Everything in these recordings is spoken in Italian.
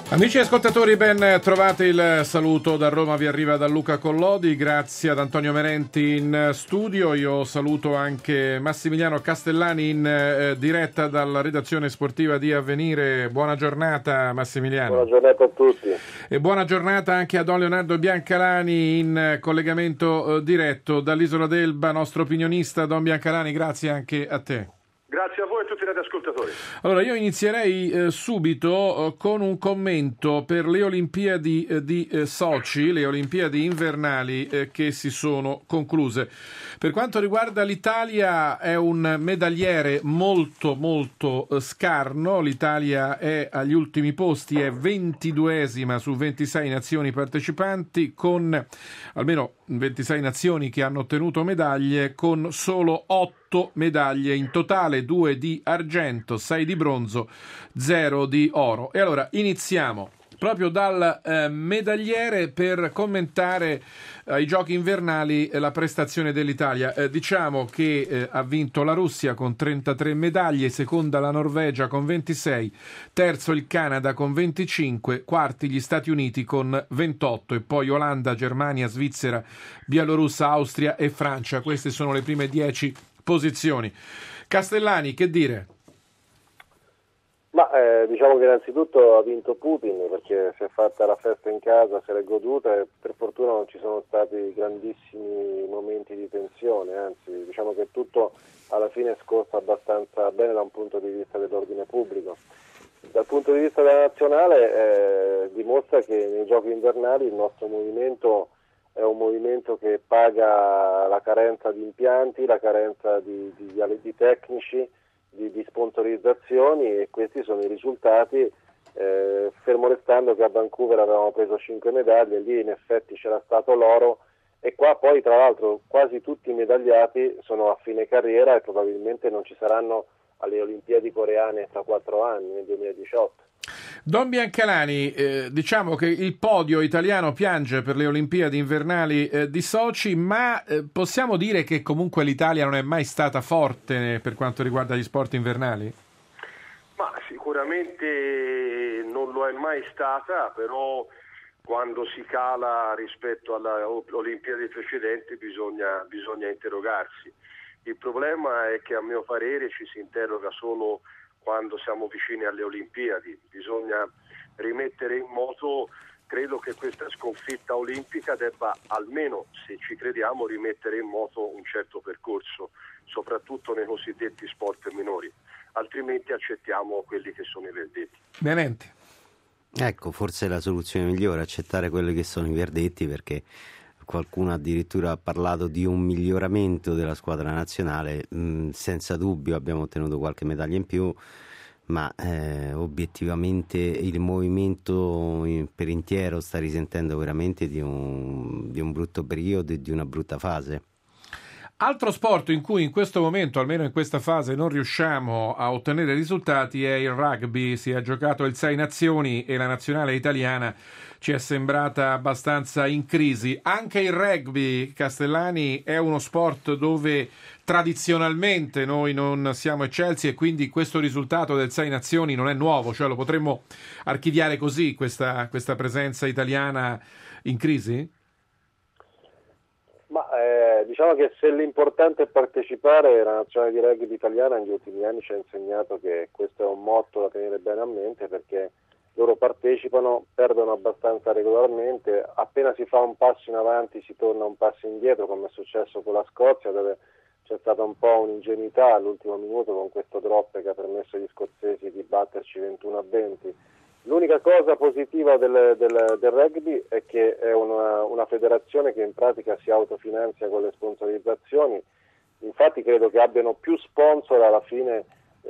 Amici ascoltatori, ben trovate. Il saluto da Roma vi arriva da Luca Collodi, grazie ad Antonio Merenti in studio. Io saluto anche Massimiliano Castellani in diretta dalla redazione sportiva di Avvenire. Buona giornata Massimiliano. Buona giornata a tutti. E buona giornata anche a Don Leonardo Biancalani in collegamento diretto dall'Isola d'Elba, nostro opinionista. Don Biancalani, grazie anche a te. Grazie a voi e a tutti i radioascoltatori. Allora, io inizierei subito con un commento per le Olimpiadi di Sochi, le Olimpiadi invernali che si sono concluse. Per quanto riguarda l'Italia, è un medagliere molto scarno. L'Italia è agli ultimi posti, è 22esima su 26 nazioni partecipanti, con almeno 26 nazioni che hanno ottenuto medaglie, con solo 8 medaglie in totale, 2 di argento, 6 di bronzo, 0 di oro. E allora iniziamo proprio dal medagliere per commentare ai giochi invernali la prestazione dell'Italia. Diciamo che ha vinto la Russia con 33 medaglie, seconda la Norvegia con 26, terzo il Canada con 25, quarti gli Stati Uniti con 28 e poi Olanda, Germania, Svizzera, Bielorussia, Austria e Francia. Queste sono le prime 10 posizioni. Castellani, che dire? Ma diciamo che innanzitutto ha vinto Putin, perché si è fatta la festa in casa, se l'è goduta e per fortuna non ci sono stati grandissimi momenti di tensione, anzi diciamo che tutto alla fine è scorso abbastanza bene da un punto di vista dell'ordine pubblico. Dal punto di vista della nazionale dimostra che nei giochi invernali il nostro movimento è un movimento che paga la carenza di impianti, la carenza di tecnici, di sponsorizzazioni, e questi sono i risultati, fermo restando che a Vancouver avevamo preso 5 medaglie, lì in effetti c'era stato l'oro, e qua poi tra l'altro quasi tutti i medagliati sono a fine carriera e probabilmente non ci saranno alle Olimpiadi coreane tra 4 anni, nel 2018. Don Biancalani, diciamo che il podio italiano piange per le Olimpiadi invernali di Sochi, ma possiamo dire che comunque l'Italia non è mai stata forte per quanto riguarda gli sport invernali? Ma sicuramente non lo è mai stata, però quando si cala rispetto alle Olimpiadi precedenti bisogna interrogarsi. Il problema è che a mio parere ci si interroga solo quando siamo vicini alle Olimpiadi. Bisogna rimettere in moto, credo che questa sconfitta olimpica debba, almeno se ci crediamo, rimettere in moto un certo percorso, soprattutto nei cosiddetti sport minori, altrimenti accettiamo quelli che sono i verdetti. Veramente. Ecco, forse è la soluzione migliore, accettare quelli che sono i verdetti, perché qualcuno addirittura ha parlato di un miglioramento della squadra nazionale. Senza dubbio abbiamo ottenuto qualche medaglia in più, ma obiettivamente il movimento per intero sta risentendo veramente di un brutto periodo e di una brutta fase. Altro sport in cui in questo momento, almeno in questa fase, non riusciamo a ottenere risultati è il rugby. Si è giocato il 6 Nazioni e la nazionale italiana ci è sembrata abbastanza in crisi. Anche il rugby, Castellani, è uno sport dove tradizionalmente noi non siamo eccelsi, e quindi questo risultato del 6 Nazioni non è nuovo, cioè lo potremmo archiviare così, questa presenza italiana in crisi? Ma diciamo che se l'importante è partecipare, la nazionale di rugby italiana negli ultimi anni ci ha insegnato che questo è un motto da tenere bene a mente, perché loro partecipano, perdono abbastanza regolarmente, appena si fa un passo in avanti si torna un passo indietro, come è successo con la Scozia, dove c'è stata un po' un'ingenuità all'ultimo minuto con questo drop che ha permesso agli scozzesi di batterci 21-20. L'unica cosa positiva del rugby è che è una federazione che in pratica si autofinanzia con le sponsorizzazioni, infatti credo che abbiano più sponsor alla fine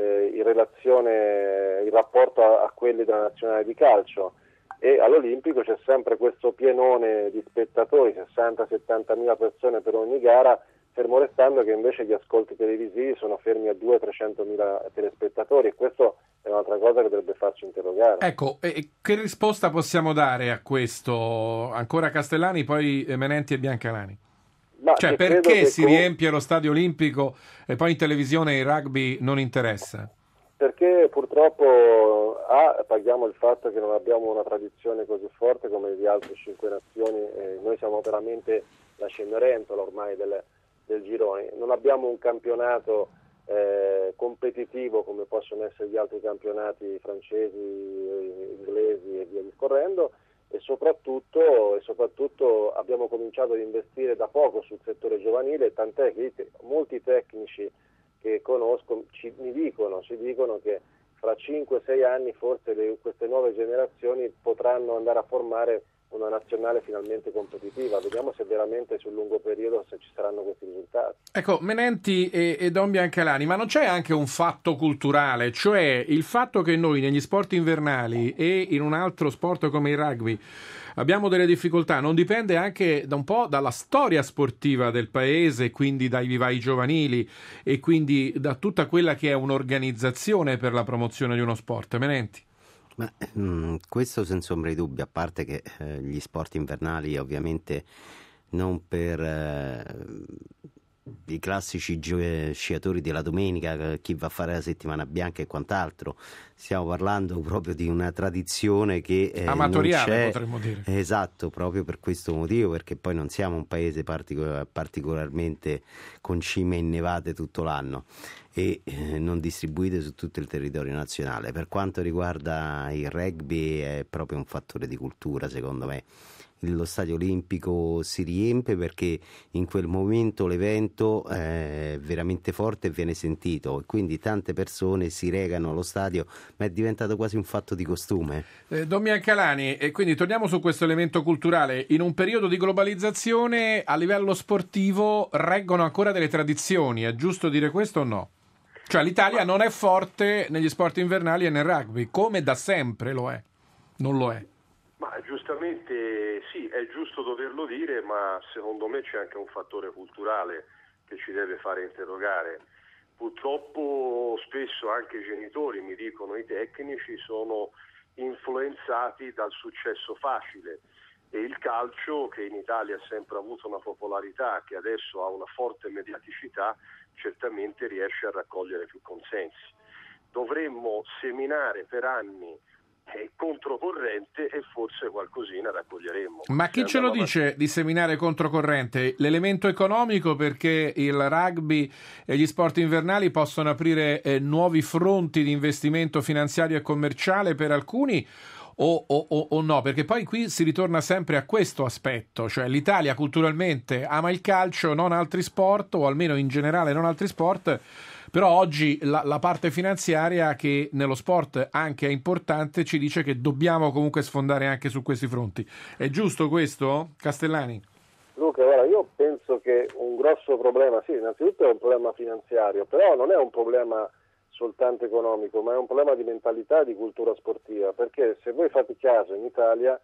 in rapporto a quelli della nazionale di calcio, e all'Olimpico c'è sempre questo pienone di spettatori, 60-70 mila persone per ogni gara, fermo restando che invece gli ascolti televisivi sono fermi a 200-300 mila telespettatori, e questo è un'altra cosa che dovrebbe farci interrogare. Ecco, che risposta possiamo dare a questo? Ancora Castellani, poi Menenti e Biancalani. Cioè, perché si riempie lo stadio olimpico e poi in televisione il rugby non interessa? Perché purtroppo paghiamo il fatto che non abbiamo una tradizione così forte come di altre 5 nazioni, noi siamo veramente la Cenerentola ormai del girone, non abbiamo un campionato competitivo come possono essere gli altri campionati francesi, inglesi e via discorrendo, e soprattutto abbiamo cominciato ad investire da poco sul settore giovanile, tant'è che molti tecnici che conosco ci dicono che fra 5-6 anni forse queste nuove generazioni potranno andare a formare una nazionale finalmente competitiva. Vediamo se veramente sul lungo periodo se ci saranno questi risultati. Ecco, Menenti e Don Biancalani, ma non c'è anche un fatto culturale, cioè il fatto che noi negli sport invernali e in un altro sport come il rugby abbiamo delle difficoltà, non dipende anche da un po' dalla storia sportiva del paese, quindi dai vivai giovanili e quindi da tutta quella che è un'organizzazione per la promozione di uno sport, Menenti? Ma, questo senza ombra di dubbio, a parte che gli sport invernali ovviamente non per i classici sciatori della domenica, chi va a fare la settimana bianca e quant'altro, stiamo parlando proprio di una tradizione che amatoriale, non c'è, potremmo dire. Esatto, proprio per questo motivo, perché poi non siamo un paese particolarmente con cime innevate tutto l'anno e non distribuite su tutto il territorio nazionale. Per quanto riguarda il rugby è proprio un fattore di cultura, secondo me. Lo stadio olimpico si riempie perché in quel momento l'evento è veramente forte e viene sentito, e quindi tante persone si recano allo stadio, ma è diventato quasi un fatto di costume. Don Biancalani, e quindi torniamo su questo elemento culturale. In un periodo di globalizzazione a livello sportivo reggono ancora delle tradizioni, è giusto dire questo o no? Cioè l'Italia non è forte negli sport invernali e nel rugby, come da sempre lo è, non lo è. Ma giustamente sì, è giusto doverlo dire, ma secondo me c'è anche un fattore culturale che ci deve fare interrogare. Purtroppo spesso anche i genitori, mi dicono i tecnici, sono influenzati dal successo facile, e il calcio, che in Italia ha sempre avuto una popolarità, che adesso ha una forte mediaticità, certamente riesce a raccogliere più consensi. Dovremmo seminare per anni controcorrente e forse qualcosina raccoglieremo. Ma chi ce lo dice di seminare controcorrente? L'elemento economico, perché il rugby e gli sport invernali possono aprire nuovi fronti di investimento finanziario e commerciale per alcuni, o no? Perché poi qui si ritorna sempre a questo aspetto, cioè l'Italia culturalmente ama il calcio, non altri sport, o almeno in generale non altri sport. Però oggi la parte finanziaria, che nello sport anche è importante, ci dice che dobbiamo comunque sfondare anche su questi fronti. È giusto questo, Castellani? Luca, guarda, io penso che un grosso problema, sì, innanzitutto è un problema finanziario, però non è un problema soltanto economico, ma è un problema di mentalità e di cultura sportiva, perché se voi fate caso in Italia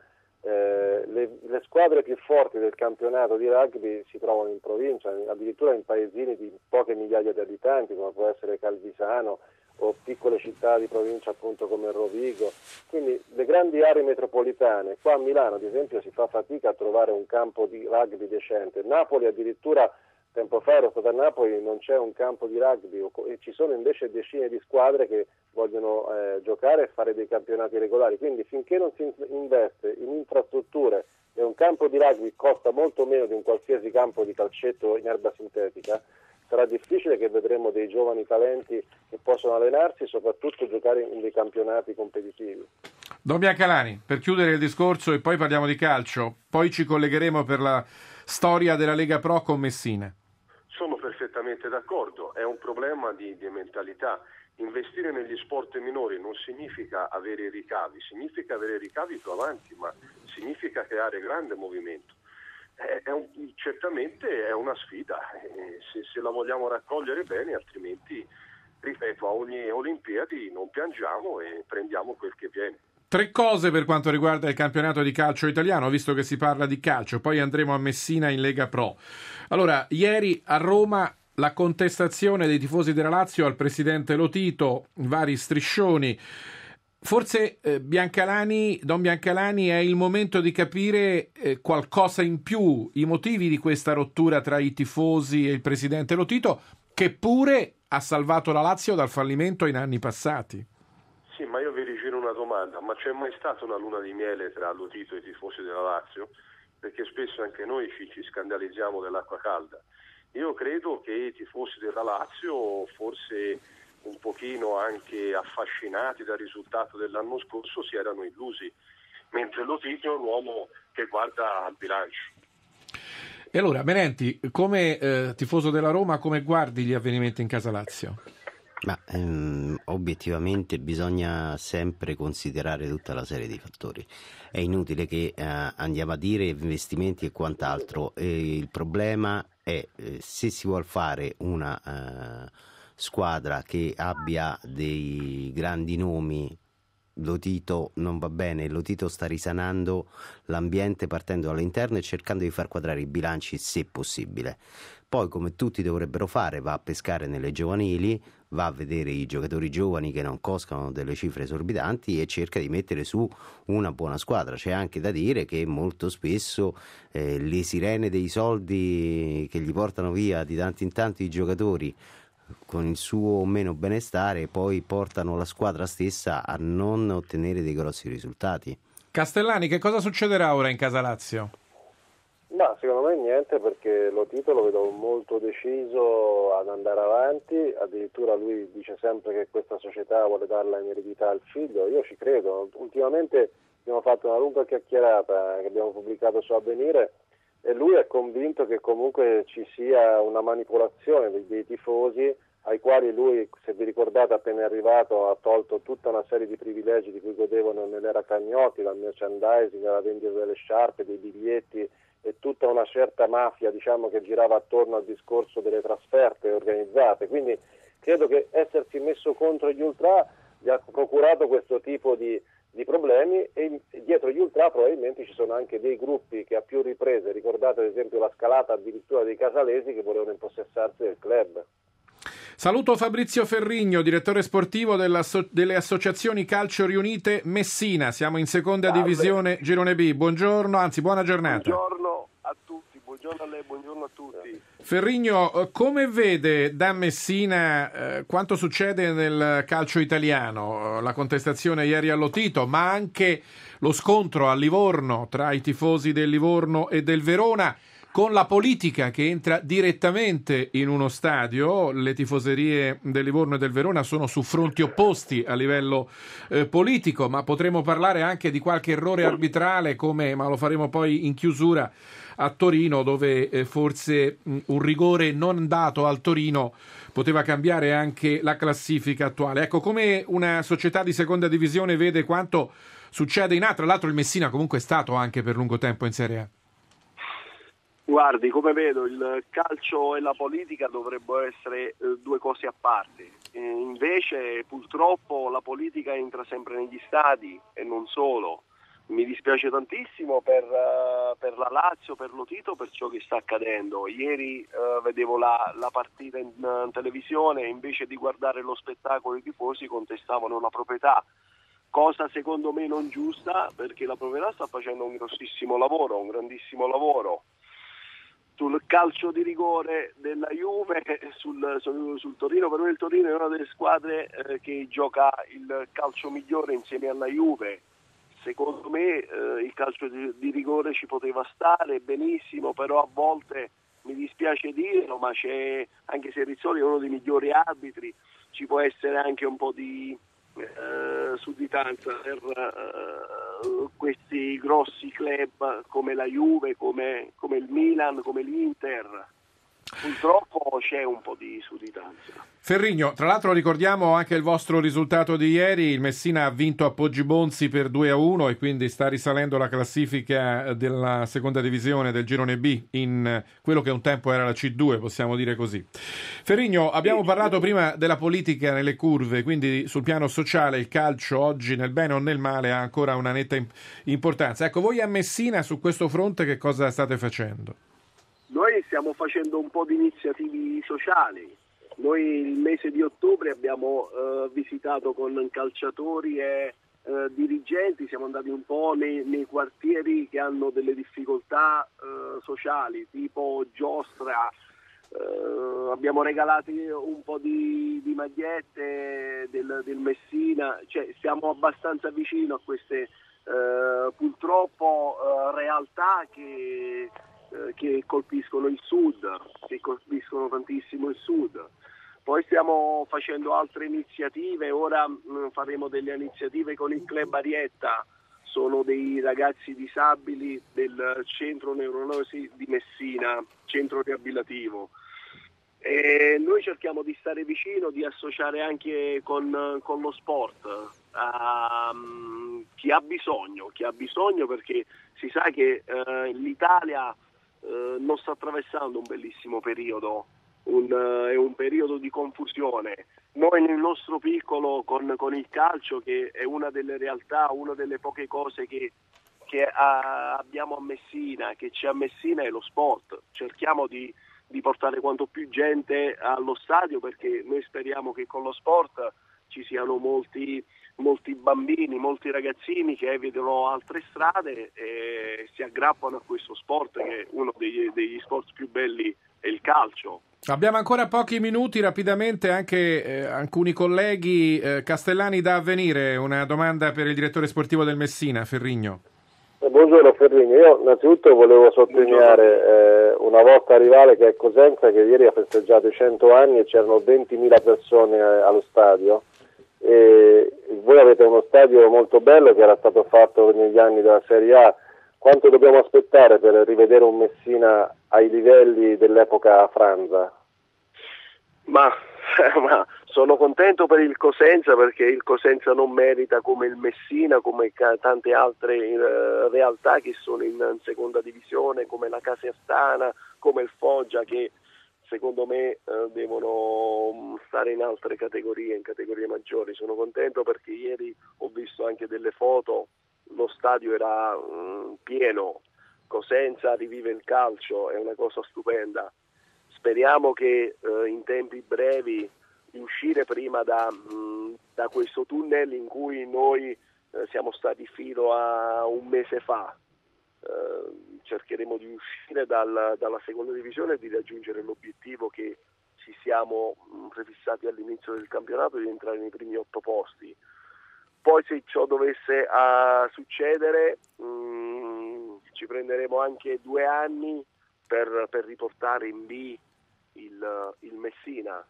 le squadre più forti del campionato di rugby si trovano in provincia, addirittura in paesini di poche migliaia di abitanti, come può essere Calvisano, o piccole città di provincia appunto come Rovigo. Quindi le grandi aree metropolitane, qua a Milano ad esempio si fa fatica a trovare un campo di rugby decente. Napoli addirittura, tempo fa ero stato a Napoli, non c'è un campo di rugby, e ci sono invece decine di squadre che vogliono giocare e fare dei campionati regolari. Quindi finché non si investe in infrastrutture, e un campo di rugby costa molto meno di un qualsiasi campo di calcetto in erba sintetica, sarà difficile che vedremo dei giovani talenti che possono allenarsi e soprattutto giocare in dei campionati competitivi. Don Biancalani, per chiudere il discorso e poi parliamo di calcio, poi ci collegheremo per la storia della Lega Pro con Messina. Sono perfettamente d'accordo, è un problema di mentalità. Investire negli sport minori non significa avere ricavi, significa avere ricavi più avanti, ma significa creare grande movimento. Certamente è una sfida, se la vogliamo raccogliere bene, altrimenti, ripeto, a ogni Olimpiadi non piangiamo e prendiamo quel che viene. 3 cose per quanto riguarda il campionato di calcio italiano, visto che si parla di calcio, poi andremo a Messina in Lega Pro. Allora, ieri a Roma la contestazione dei tifosi della Lazio al presidente Lotito, vari striscioni. Forse Don Biancalani, è il momento di capire qualcosa in più, i motivi di questa rottura tra i tifosi e il presidente Lotito, che pure ha salvato la Lazio dal fallimento in anni passati. Sì, ma io vi rigiro una domanda, ma c'è mai stata una luna di miele tra Lotito e i tifosi della Lazio? Perché spesso anche noi ci scandalizziamo dell'acqua calda. Io credo che i tifosi della Lazio, forse un pochino anche affascinati dal risultato dell'anno scorso, si erano illusi, mentre Lotito è un uomo che guarda al bilancio. E allora, Menenti, come tifoso della Roma, come guardi gli avvenimenti in casa Lazio? Ma obiettivamente bisogna sempre considerare tutta la serie di fattori. È inutile che andiamo a dire investimenti e quant'altro. Il problema è se si vuol fare una squadra che abbia dei grandi nomi. Lotito non va bene, Lotito sta risanando l'ambiente partendo dall'interno e cercando di far quadrare i bilanci se possibile. Poi, come tutti dovrebbero fare, va a pescare nelle giovanili, va a vedere i giocatori giovani che non costano delle cifre esorbitanti e cerca di mettere su una buona squadra. C'è anche da dire che molto spesso le sirene dei soldi che gli portano via di tanto in tanto i giocatori con il suo o meno benestare poi portano la squadra stessa a non ottenere dei grossi risultati. Castellani, che cosa succederà ora in casa Lazio? Ma secondo me niente, perché Lotito lo vedo molto deciso ad andare avanti, addirittura lui dice sempre che questa società vuole darla in eredità al figlio, io ci credo. Ultimamente abbiamo fatto una lunga chiacchierata che abbiamo pubblicato su Avvenire e lui è convinto che comunque ci sia una manipolazione dei tifosi, ai quali lui, se vi ricordate, appena è arrivato ha tolto tutta una serie di privilegi di cui godevano nell'era Cagnotti, dal merchandising, alla vendita delle sciarpe, dei biglietti e tutta una certa mafia, diciamo, che girava attorno al discorso delle trasferte organizzate. Quindi credo che essersi messo contro gli ultra gli ha procurato questo tipo di problemi, e dietro gli ultra probabilmente ci sono anche dei gruppi che a più riprese, ricordate ad esempio la scalata addirittura dei casalesi, che volevano impossessarsi del club. Saluto Fabrizio Ferrigno, direttore sportivo delle associazioni calcio riunite Messina. Siamo in seconda divisione Girone B. Buongiorno, anzi buona giornata. Buongiorno a tutti, buongiorno a lei, buongiorno a tutti. Ferrigno, come vede da Messina quanto succede nel calcio italiano? La contestazione ieri a Lotito, ma anche lo scontro a Livorno tra i tifosi del Livorno e del Verona, con la politica che entra direttamente in uno stadio. Le tifoserie del Livorno e del Verona sono su fronti opposti a livello politico, ma potremo parlare anche di qualche errore arbitrale, ma lo faremo poi in chiusura, a Torino, dove forse un rigore non dato al Torino poteva cambiare anche la classifica attuale. Ecco, come una società di seconda divisione vede quanto succede in A? Tra l'altro il Messina comunque è stato anche per lungo tempo in Serie A. Guardi, come vedo, il calcio e la politica dovrebbero essere due cose a parte. Invece, purtroppo, la politica entra sempre negli stadi e non solo. Mi dispiace tantissimo per la Lazio, per Lotito, per ciò che sta accadendo. Ieri vedevo la partita in televisione e invece di guardare lo spettacolo i tifosi contestavano la proprietà. Cosa secondo me non giusta, perché la proprietà sta facendo un grossissimo lavoro, un grandissimo lavoro. Sul calcio di rigore della Juve, sul Torino, per me il Torino è una delle squadre che gioca il calcio migliore insieme alla Juve. Secondo me il calcio di rigore ci poteva stare benissimo, però a volte, mi dispiace dirlo, ma c'è, anche se Rizzoli è uno dei migliori arbitri, ci può essere anche un po' di sudditanza per questi grossi club come la Juve, come il Milan, come l'Inter. Purtroppo c'è un po' di sudditanza. Ferrigno, tra l'altro ricordiamo anche il vostro risultato di ieri. Il Messina ha vinto a Poggibonsi per 2-1 e quindi sta risalendo la classifica della seconda divisione del Girone B in quello che un tempo era la C2, possiamo dire così. Ferrigno, abbiamo parlato prima della politica nelle curve, quindi sul piano sociale il calcio oggi, nel bene o nel male, ha ancora una netta importanza. Ecco, voi a Messina su questo fronte che cosa state facendo? Noi stiamo facendo un po' di iniziative sociali. Noi il mese di ottobre abbiamo visitato con calciatori e dirigenti, siamo andati un po' nei quartieri che hanno delle difficoltà sociali, tipo Giostra, abbiamo regalato un po' di magliette del Messina, cioè siamo abbastanza vicino a queste purtroppo realtà che colpiscono il sud, che colpiscono tantissimo il sud. Poi stiamo facendo altre iniziative, ora faremo delle iniziative con il Club Arietta, sono dei ragazzi disabili del centro neurologi di Messina, centro riabilitativo. E noi cerchiamo di stare vicino, di associare anche con lo sport a chi ha bisogno, perché si sa che l'Italia non sta attraversando un bellissimo periodo, è un periodo di confusione. Noi nel nostro piccolo con il calcio, che è una delle realtà, una delle poche cose che abbiamo a Messina, che c'è a Messina, è lo sport. Cerchiamo di portare quanto più gente allo stadio, perché noi speriamo che con lo sport ci siano molti bambini, molti ragazzini che evitano altre strade e si aggrappano a questo sport, che è uno degli sport più belli, è il calcio. Abbiamo ancora pochi minuti, rapidamente anche alcuni colleghi. Castellani da Avvenire, una domanda per il direttore sportivo del Messina, Ferrigno. Buongiorno Ferrigno, io innanzitutto volevo sottolineare una vostra rivale che è Cosenza, che ieri ha festeggiato i 100 anni e c'erano 20.000 persone allo stadio. E voi avete uno stadio molto bello che era stato fatto negli anni della Serie A. Quanto dobbiamo aspettare per rivedere un Messina ai livelli dell'epoca Franza? Ma sono contento per il Cosenza, perché il Cosenza non merita come il Messina, come tante altre realtà che sono in seconda divisione, come la Casertana, come il Foggia, che secondo me devono stare in altre categorie, in categorie maggiori. Sono contento perché ieri ho visto anche delle foto, lo stadio era pieno. Cosenza rivive il calcio, è una cosa stupenda. Speriamo che in tempi brevi di uscire prima da questo tunnel in cui noi siamo stati fino a un mese fa. Cercheremo di uscire dalla seconda divisione e di raggiungere l'obiettivo che ci siamo prefissati all'inizio del campionato, di entrare nei primi 8 posti. Poi se ciò dovesse succedere ci prenderemo anche 2 anni per riportare in B il Messina.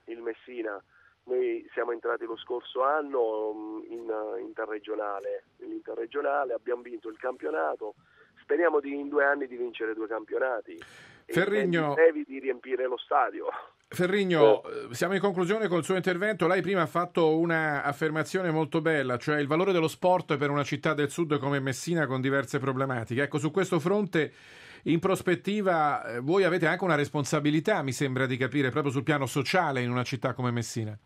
Noi siamo entrati lo scorso anno in interregionale, abbiamo vinto il campionato, speriamo in 2 anni di vincere 2 campionati Ferrigno, e di riempire lo stadio. Ferrigno, siamo in conclusione col suo intervento. Lei prima ha fatto una affermazione molto bella, cioè il valore dello sport per una città del sud come Messina con diverse problematiche. Ecco, su questo fronte in prospettiva voi avete anche una responsabilità, mi sembra di capire, proprio sul piano sociale in una città come Messina.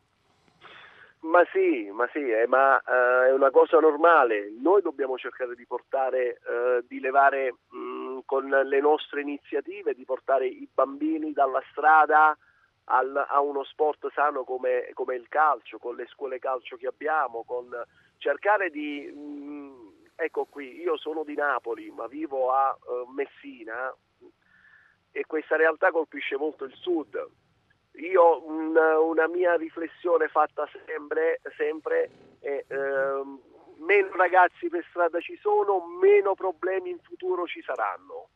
Ma sì, è una cosa normale. Noi dobbiamo cercare di portare, di levare con le nostre iniziative, di portare i bambini dalla strada a uno sport sano come il calcio, con le scuole calcio che abbiamo, con cercare di... ecco qui, io sono di Napoli, ma vivo a Messina e questa realtà colpisce molto il sud. Io una mia riflessione fatta sempre è meno ragazzi per strada ci sono, meno problemi in futuro ci saranno.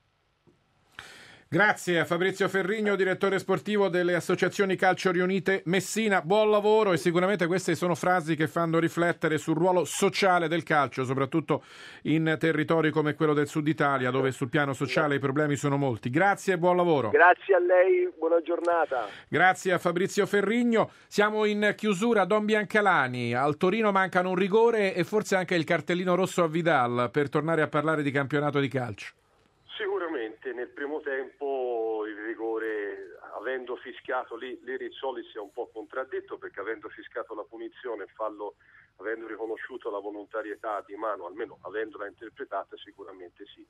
Grazie a Fabrizio Ferrigno, direttore sportivo delle associazioni calcio riunite Messina. Buon lavoro, e sicuramente queste sono frasi che fanno riflettere sul ruolo sociale del calcio, soprattutto in territori come quello del Sud Italia, dove sul piano sociale i problemi sono molti. Grazie e buon lavoro. Grazie a lei, buona giornata. Grazie a Fabrizio Ferrigno. Siamo in chiusura. Don Biancalani, al Torino mancano un rigore e forse anche il cartellino rosso a Vidal per tornare a parlare di campionato di calcio. Sicuramente nel primo tempo il rigore, avendo fischiato lì Rizzoli, si è un po' contraddetto, perché avendo fischiato la punizione, fallo, avendo riconosciuto la volontarietà di mano, almeno avendola interpretata, sicuramente sì.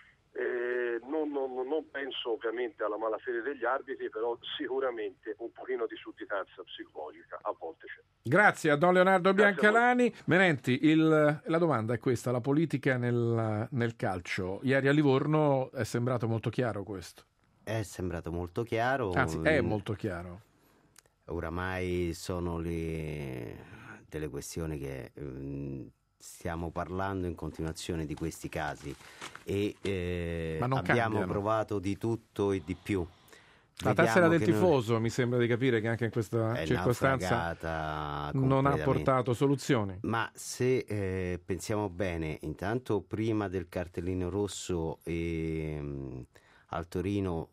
Non penso ovviamente alla malafede degli arbitri, però sicuramente un pochino di sudditanza psicologica a volte c'è. Grazie a Don Leonardo Biancalani. Menenti, la domanda è questa: la politica nel calcio. Ieri a Livorno è sembrato molto chiaro questo. è sembrato molto chiaro. Anzi, è molto chiaro. Oramai sono delle questioni che stiamo parlando in continuazione di questi casi e abbiamo cambiano. provato di tutto e di più. La tessera del tifoso mi sembra di capire che anche in questa circostanza non ha portato soluzioni. Ma se pensiamo bene, intanto prima del cartellino rosso al Torino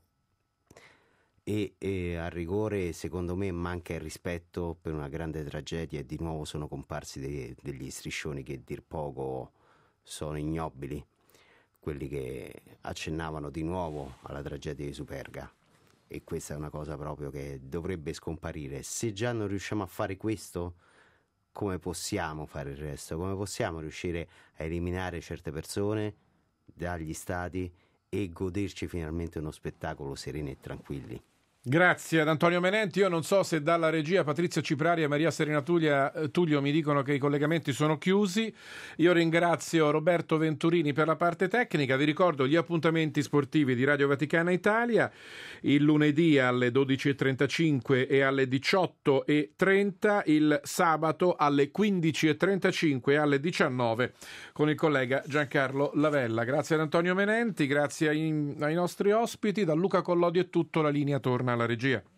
e a rigore, secondo me manca il rispetto per una grande tragedia e di nuovo sono comparsi degli striscioni che dir poco sono ignobili, quelli che accennavano di nuovo alla tragedia di Superga. E questa è una cosa proprio che dovrebbe scomparire. Se già non riusciamo a fare questo, come possiamo fare il resto? Come possiamo riuscire a eliminare certe persone dagli stadi e goderci finalmente uno spettacolo sereni e tranquilli? Grazie ad Antonio Menenti. Io non so se dalla regia Patrizia Ciprari e Maria Serena Tullio mi dicono che i collegamenti sono chiusi. Io ringrazio Roberto Venturini per la parte tecnica. Vi ricordo gli appuntamenti sportivi di Radio Vaticana Italia il lunedì alle 12.35 e alle 18.30, il sabato alle 15.35 e alle 19 con il collega Giancarlo Lavella. Grazie ad Antonio Menenti, grazie ai nostri ospiti. Da Luca Collodi è tutto, la linea torna alla regia.